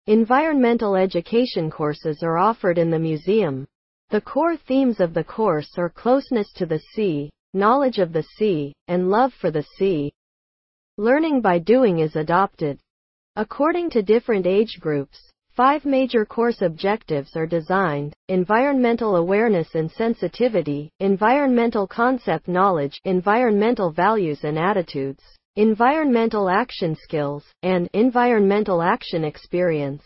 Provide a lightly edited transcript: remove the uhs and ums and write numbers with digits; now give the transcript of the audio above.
Environmental education courses are offered in the museum. The core themes of the course are closeness to the sea, knowledge of the sea, and love for the sea. Learning by doing is adopted. According to different age groups, 5 major course objectives are designed: environmental awareness and sensitivity, environmental concept knowledge, environmental values and attitudes, environmental action skills, and environmental action experience.